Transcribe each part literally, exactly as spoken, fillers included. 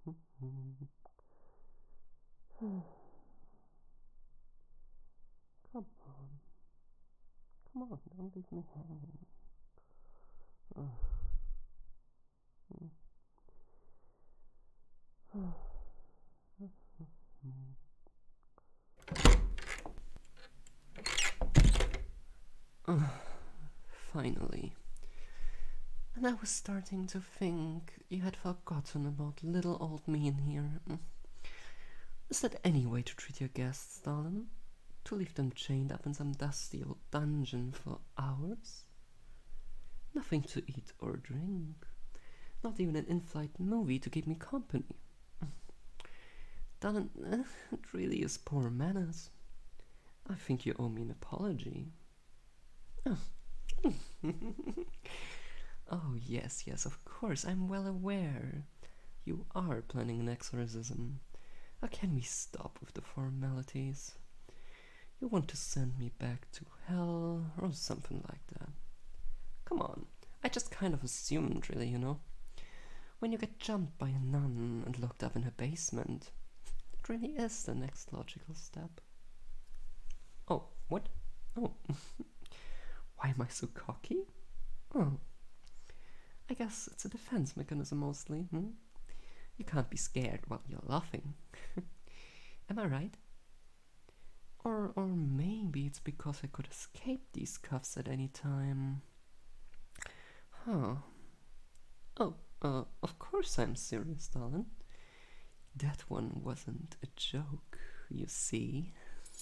Come on, come on, don't leave me hanging. Uh, uh, Finally. And I was starting to think you had forgotten about little old me in here. Is that any way to treat your guests, darling? To leave them chained up in some dusty old dungeon for hours? Nothing to eat or drink. Not even an in-flight movie to keep me company. Darling, uh, it really is poor manners. I think you owe me an apology. Oh. Oh, yes, yes, of course, I'm well aware. You are planning an exorcism. How can we stop with the formalities? You want to send me back to hell or something like that. Come on, I just kind of assumed, really, you know. When you get jumped by a nun and locked up in her basement, it really is the next logical step. Oh, what? Oh. Why am I so cocky? Oh. I guess it's a defense mechanism mostly, hmm? You can't be scared while you're laughing. Am I right? Or, or maybe it's because I could escape these cuffs at any time. Huh. Oh, uh, of course I'm serious, darling. That one wasn't a joke, you see.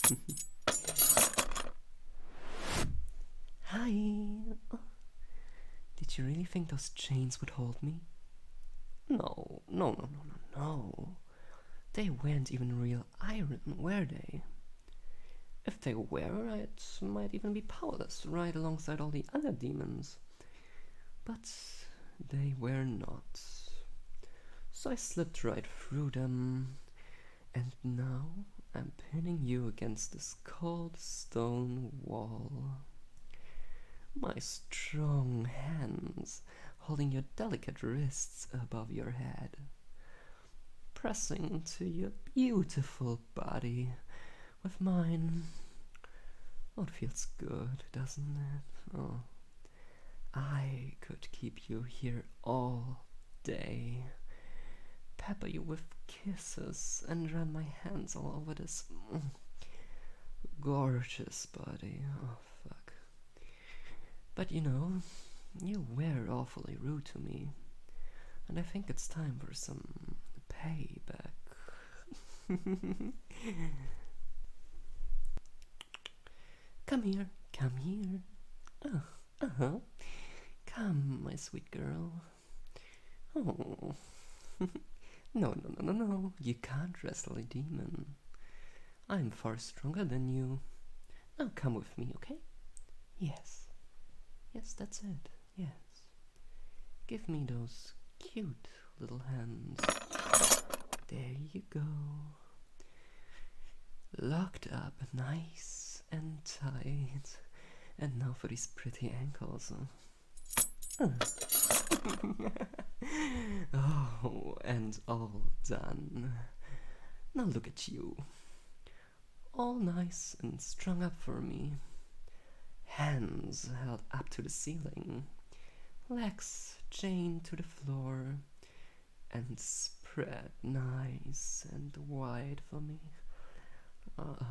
Hi. Oh, did you really think those chains would hold me? No, no, no, no, no, no. They weren't even real iron, were they? If they were, I might even be powerless right alongside all the other demons. But they were not. So I slipped right through them, and now I'm pinning you against this cold stone wall. My strong hands holding your delicate wrists above your head, pressing to your beautiful body with mine. Oh, it feels good, doesn't it? Oh, I could keep you here all day, pepper you with kisses, and run my hands all over this mm, gorgeous body. Oh, fuck. But you know, you were awfully rude to me, and I think it's time for some payback. Come here, come here. Oh, uh-huh. Come, my sweet girl. Oh. No, no, no, no, no. You can't wrestle a demon. I'm far stronger than you. Now come with me, okay? Yes. Yes, that's it. Yes. Give me those cute little hands. There you go. Locked up nice and tight. And now for these pretty ankles. Uh. Oh, and all done. Now look at you. All nice and strung up for me. Hands held up to the ceiling. Legs chained to the floor. And spread nice and wide for me. Uh,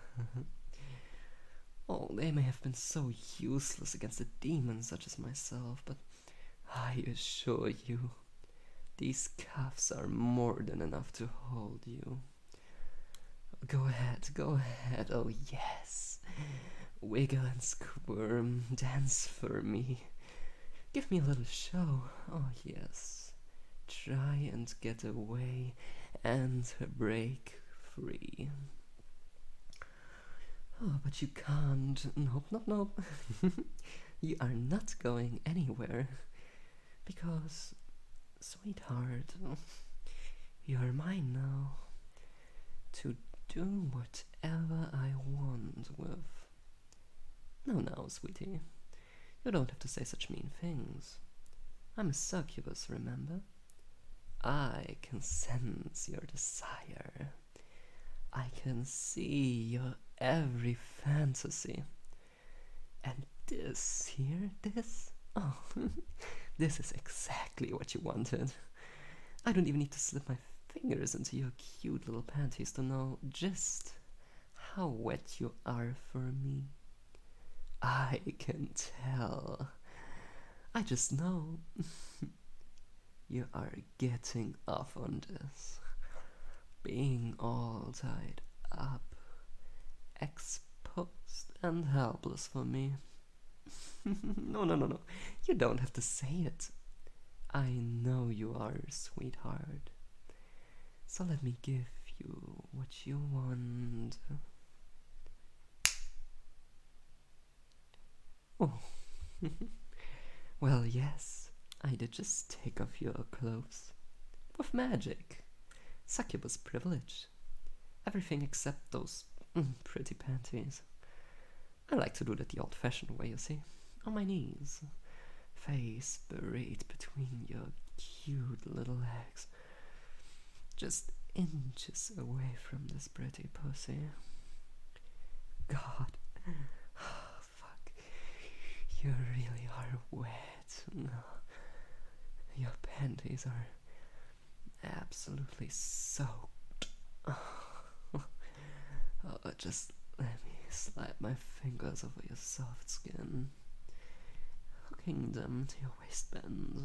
oh, they may have been so useless against a demon such as myself, but I assure you, these cuffs are more than enough to hold you. Go ahead, go ahead, oh yes. Wiggle and squirm, dance for me. Give me a little show, oh yes. Try and get away and break free. Oh, but you can't. Nope, nope, nope. You are not going anywhere. Because, sweetheart, you're mine now. To do whatever I want with. No, no, sweetie. You don't have to say such mean things. I'm a succubus, remember? I can sense your desire. I can see your every fantasy. And this here, this? Oh, this is exactly what you wanted. I don't even need to slip my fingers into your cute little panties to know just how wet you are for me. I can tell. I just know. You are getting off on this. Being all tied up, exposed and helpless for me. No, no, no, no. You don't have to say it. I know you are, sweetheart. So let me give you what you want. Oh. Well, yes, I did just take off your clothes. With magic. Succubus privilege. Everything except those mm, pretty panties. I like to do that the old-fashioned way, you see. On my knees. Face buried between your cute little legs. Just inches away from this pretty pussy. God. Oh, fuck. You really are wet. Your panties are absolutely soaked. Oh, just let me slide my fingers over your soft skin, hooking them to your waistbands.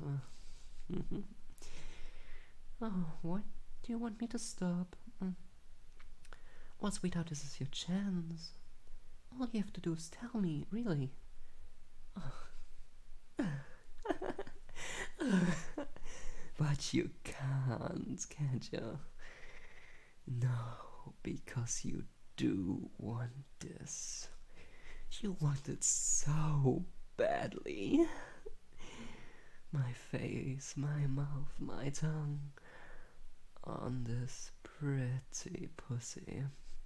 Oh, what? Do you want me to stop? Mm. Well, sweetheart, this is your chance. All you have to do is tell me, really. Oh. But you can't, can't you? No, because you do want this. You want it so badly. My face, my mouth, my tongue on this pretty pussy.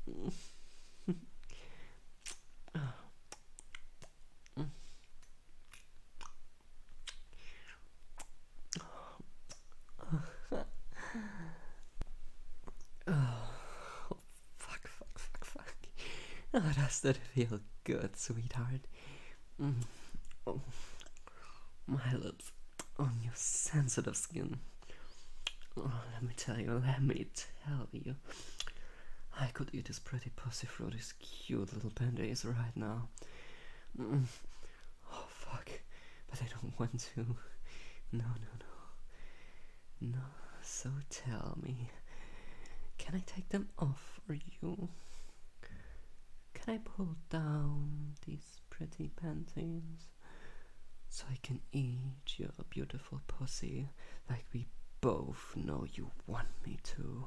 Oh, fuck, fuck, fuck, fuck. Oh, does that feel good, sweetheart? Mm. Oh, my lips on your sensitive skin. Oh, let me tell you, let me tell you. I could eat this pretty pussy through these cute little panties right now. Mm. Oh, fuck. But I don't want to. No, no, no. No, so tell me. Can I take them off for you? Can I pull down these pretty panties so I can eat your beautiful pussy like we both know you want me to?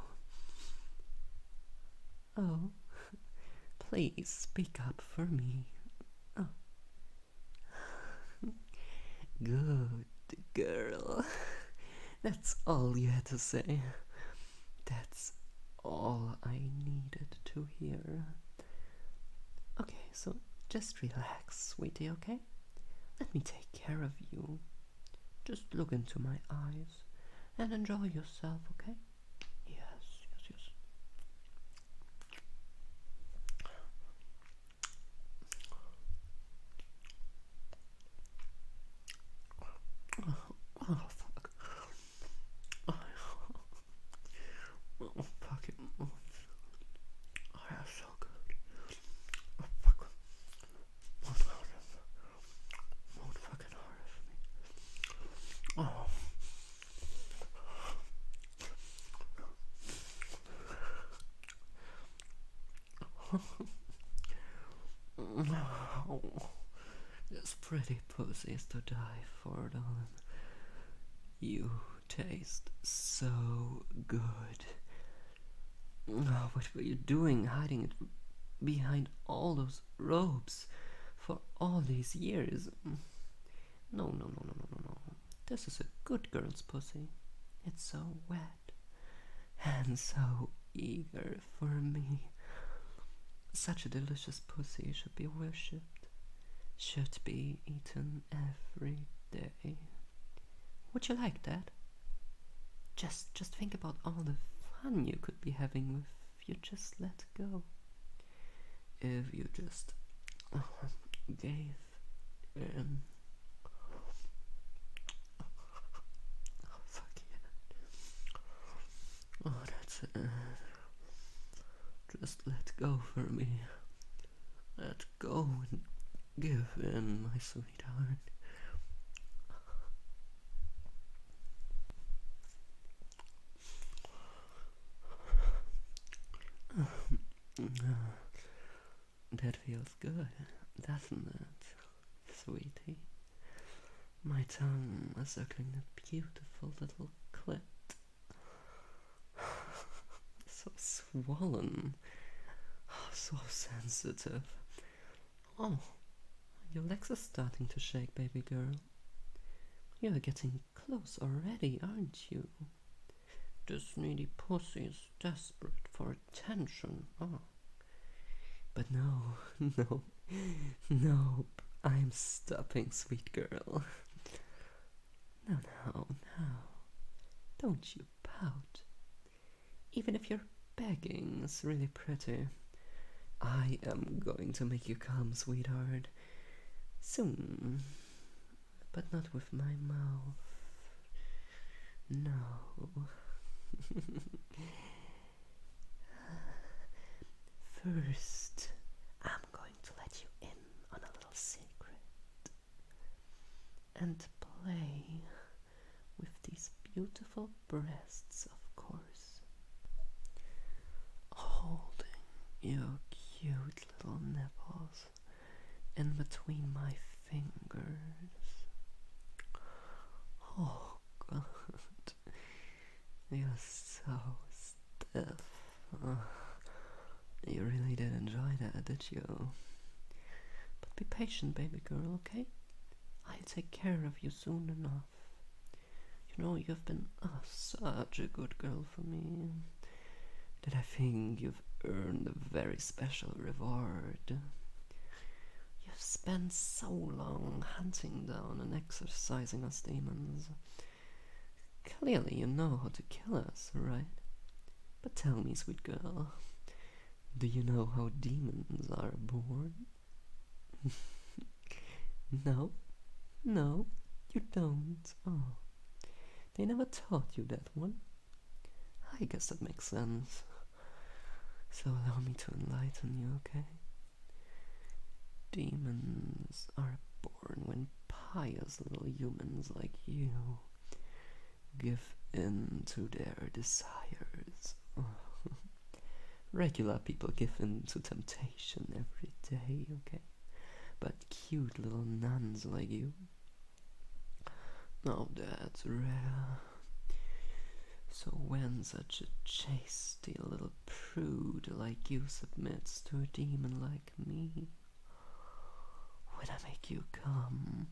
Oh, please speak up for me. Oh. Good girl. That's all you had to say. That's all I needed to hear. Okay, so just relax, sweetie, okay? Let me take care of you. Just look into my eyes and enjoy yourself, okay? Yes, yes, yes. Oh, oh fuck. Oh, oh fuck it. Oh, oh, that's so good. Oh, fuck. Won't fucking hard for me. Oh. Oh. This pretty pussy is to die for, darling. You taste so good. Oh, what were you doing hiding it behind all those robes for all these years? No, no, no, no, no, no, no. This is a good girl's pussy. It's so wet and so eager for me. Such a delicious pussy should be worshipped, should be eaten every day. Would you like that? Just, just think about all the fun you could be having if you just let go. If you just uh, gave in. Oh, fuck yeah. Oh, that's it. Just let go for me. Let go and give in, my sweetheart. That feels good, doesn't it, sweetie? My tongue is circling that beautiful little clit. So swollen. So sensitive. Oh, your legs are starting to shake, baby girl. You're getting close already, aren't you? This needy pussy is desperate for attention. Oh. But no, no, nope. I'm stopping, sweet girl. No, no, no. Don't you pout. Even if your begging is really pretty, I am going to make you come, sweetheart. Soon. But not with my mouth. No. First, I'm going to let you in on a little secret and play with these beautiful breasts, of course. Holding your cute little nipples in between my fingers. Oh, God. You're so stiff. Oh, you really did enjoy that, did you? But be patient, baby girl, okay? I'll take care of you soon enough. You know, you've been oh, such a good girl for me that I think you've earned a very special reward. You've spent so long hunting down and exorcising us demons. Clearly you know how to kill us, right? But tell me, sweet girl, do you know how demons are born? No? No, you don't. Oh, they never taught you that one. I guess that makes sense. So allow me to enlighten you, okay? Demons are born when pious little humans like you give in to their desires. Oh. Regular people give in to temptation every day, okay? But cute little nuns like you, now that's rare. So when such a chasty little prude like you submits to a demon like me, when I make you come,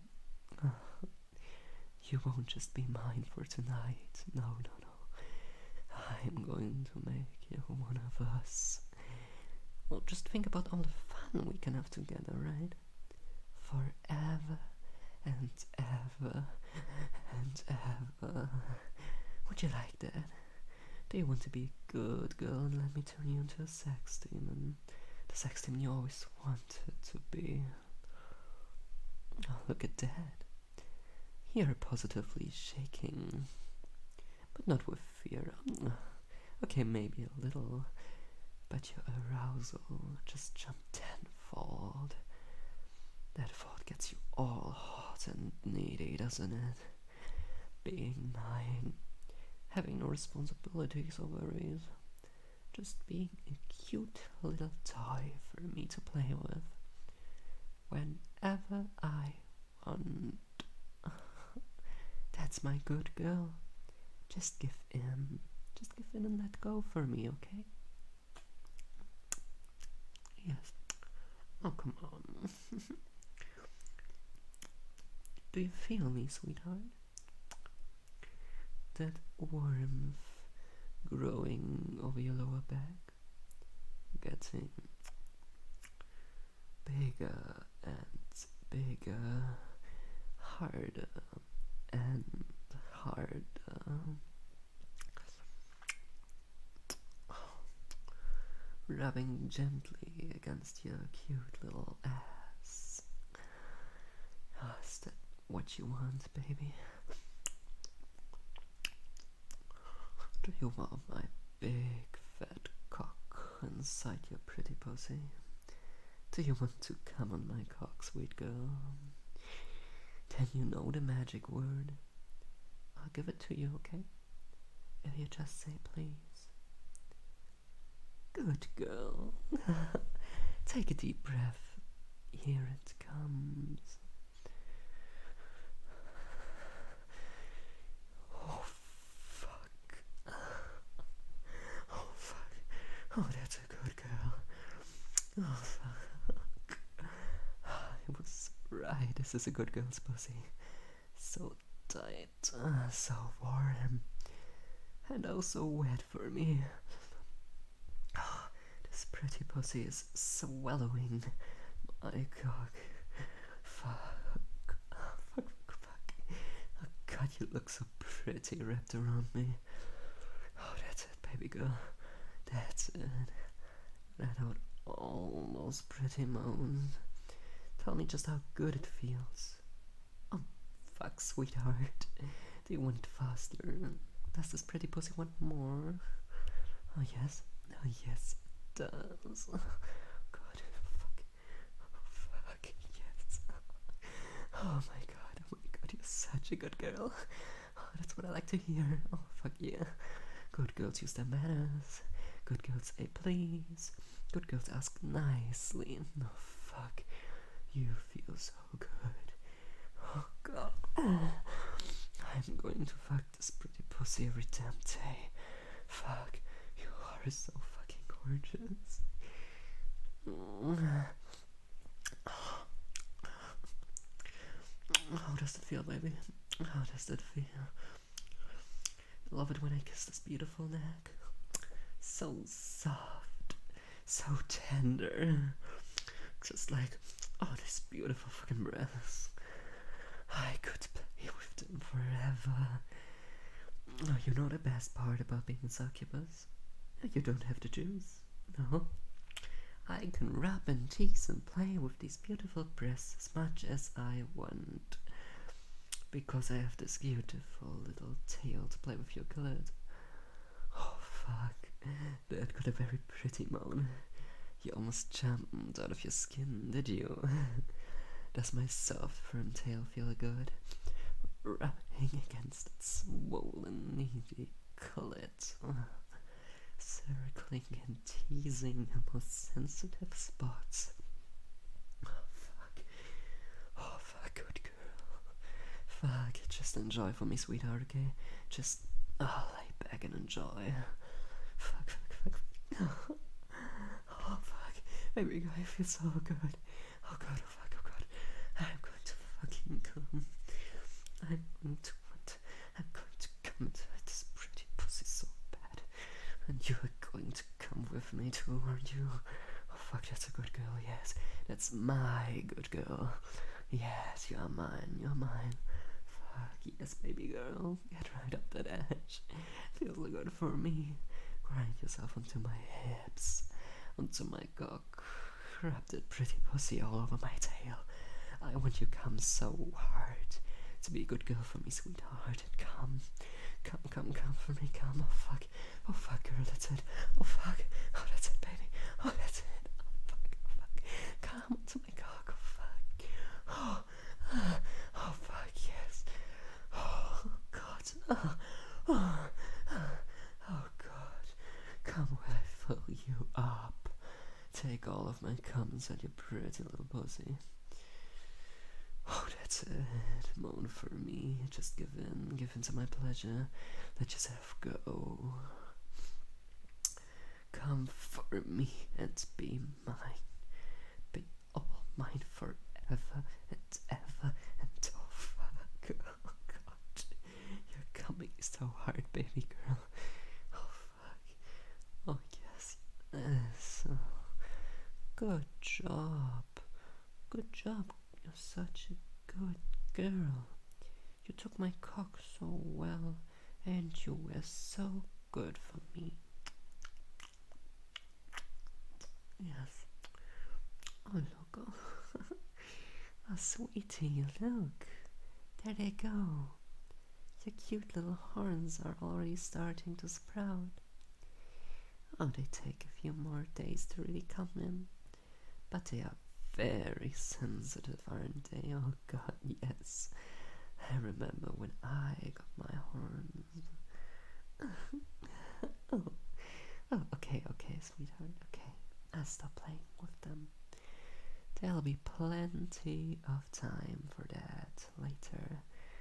you won't just be mine for tonight. No, no, no. I'm going to make you one of us. Well, just think about all the fun we can have together, right? Forever and ever and ever. Would you like that? Do you want to be a good girl and let me turn you into a sex demon? The sex demon you always wanted to be. Oh, look at that. You're positively shaking. But not with fear. Okay, maybe a little. But your arousal just jumped tenfold. That thought gets you all hot and needy, doesn't it? Being mine. Having no responsibilities or worries. Just being a cute little toy for me to play with. Whenever I want. That's my good girl. Just give in. Just give in and let go for me, okay? Yes. Oh, come on. Do you feel me, sweetheart? That warmth growing over your lower back, getting bigger and bigger, harder and harder. rubbing gently against your cute little ass. Oh, is that what you want, baby? Do you want my big fat cock inside your pretty pussy? Do you want to come on my cock, sweet girl? Can you know the magic word? I'll give it to you, okay? If you just say please. Good girl. Take a deep breath. Here it comes. Oh, fuck. Oh, fuck. Oh, that's a good girl. Oh, fuck. I was right. This is a good girl's pussy. So tight, uh, so warm, and also wet for me. Oh, this pretty pussy is swallowing my cock. Fuck. Fuck, fuck, fuck. Oh, God, you look so pretty wrapped around me. Oh, that's it, baby girl. That's it. Let out all those pretty moans. Tell me just how good it feels. Oh, fuck, sweetheart. Do you want it faster? Does this pretty pussy want more? Oh, yes. Oh, yes, it does. Oh, God. Fuck. Oh, fuck. Yes. Oh, my God. Oh, my God. You're such a good girl. Oh, that's what I like to hear. Oh, fuck yeah. Good girls use their manners. Good girls say please. Good girls ask nicely. Oh, fuck. You feel so good. Oh, God. I'm going to fuck this pretty pussy every damn day. Fuck. You are so fucking gorgeous. How does it feel, baby? How does it feel? Love it when I kiss this beautiful neck. So soft. So tender. Just like, oh, this beautiful fucking breasts. I could play with them forever. Oh, you know the best part about being a succubus? You don't have to choose. No. I can rub and tease and play with these beautiful breasts as much as I want. Because I have this beautiful little tail to play with your clit. Oh, fuck. That got a very pretty moan. You almost jumped out of your skin, did you? Does my soft, firm tail feel good? Rubbing against its swollen, needy clit. Circling and teasing the most sensitive spots. Oh, fuck. Oh, fuck, good girl. Fuck, just enjoy for me, sweetheart, okay? Just, oh, lay back and enjoy. Fuck, fuck, fuck, fuck. Oh, fuck. Baby girl, I feel so good. Oh, God, oh, fuck, oh, God. I'm going to fucking come. I'm going to want, I'm going to come inside this pretty pussy so bad. And you are going to come with me too, aren't you? Oh, fuck, that's a good girl, yes. That's my good girl. Yes, you are mine, you're mine. Fuck, yes, baby girl. Get right up that edge. Feels good for me. Grind yourself onto my hips, onto my cock. Rub that pretty pussy all over my tail. I want you to come so hard. To be a good girl for me, sweetheart. And come, come, come, come for me, come. Oh, fuck. Oh, fuck, girl, that's it. Oh, fuck. Oh, that's it, baby. Oh, that's it. Oh, fuck, oh, fuck. Come onto my cock. Oh, fuck. Oh, uh, oh, fuck, yes. Oh, God. Oh, oh, oh, God. Come while I fill you up. Take all of my cum inside your pretty little pussy. Oh, that's it. Moan for me. Just give in. Give in to my pleasure. Let yourself go. Come for me and be mine. Be all mine forever and ever and oh, fuck. Oh, God. You're coming so hard, baby girl. Oh, fuck. Oh, yes. Yes. Oh. Good job. Good job. You're such a good girl. You took my cock so well, and you were so good for me. Sweetie, look. There they go. Your cute little horns are already starting to sprout. Oh, they take a few more days to really come in. But they are very sensitive, aren't they? Oh god, yes. I remember when I got my horns. oh. oh, okay, okay, sweetheart, okay. I'll stop playing with them. There'll be plenty of time for that later.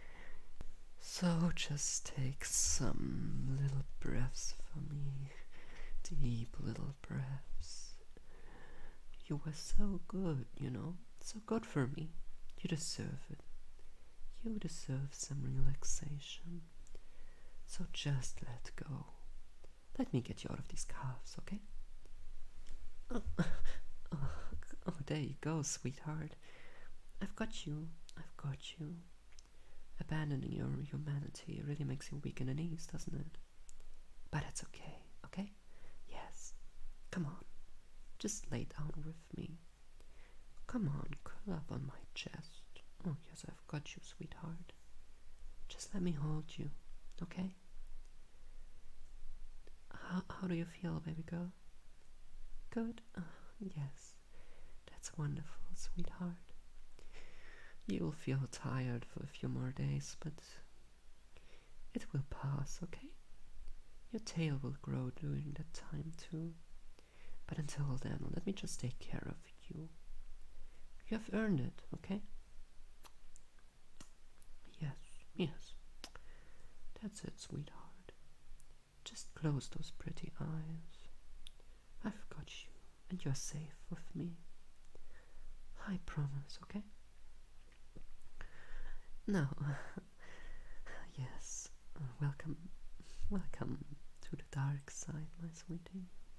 So just take some little breaths for me. Deep little breaths. You were so good, you know. So good for me. You deserve it. You deserve some relaxation. So just let go. Let me get you out of these cuffs, okay? Oh, oh, oh, there you go, sweetheart. I've got you. I've got you. Abandoning your humanity really makes you weak in the knees, doesn't it? But it's okay, okay? Yes. Come on. Just lay down with me. Come on, curl up on my chest. Oh, yes, I've got you, sweetheart. Just let me hold you, okay? How, how do you feel, baby girl? Good? Oh, yes. That's wonderful, sweetheart. You'll feel tired for a few more days, but it will pass, okay? Your tail will grow during that time too. But until then, let me just take care of you. You have earned it, okay? Yes, yes. That's it, sweetheart. Just close those pretty eyes. I've got you, and you're safe with me. I promise, okay? Now, yes, uh, welcome, welcome to the dark side, my sweetie.